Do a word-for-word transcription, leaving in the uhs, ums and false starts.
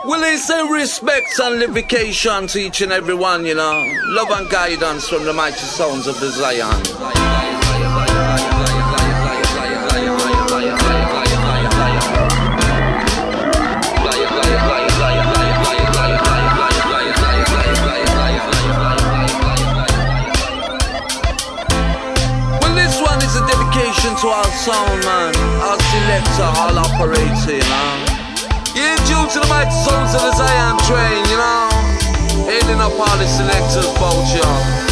Well, they say respect and livication to each and every one, you know. Love and guidance from the mighty sounds of the Zion. Well, this one is a dedication to our sound, man. Our selector, our operator, you know. Yeah, due to the mighty sounds of the Zion train, you know. Hailing up all the selectors, both y'all.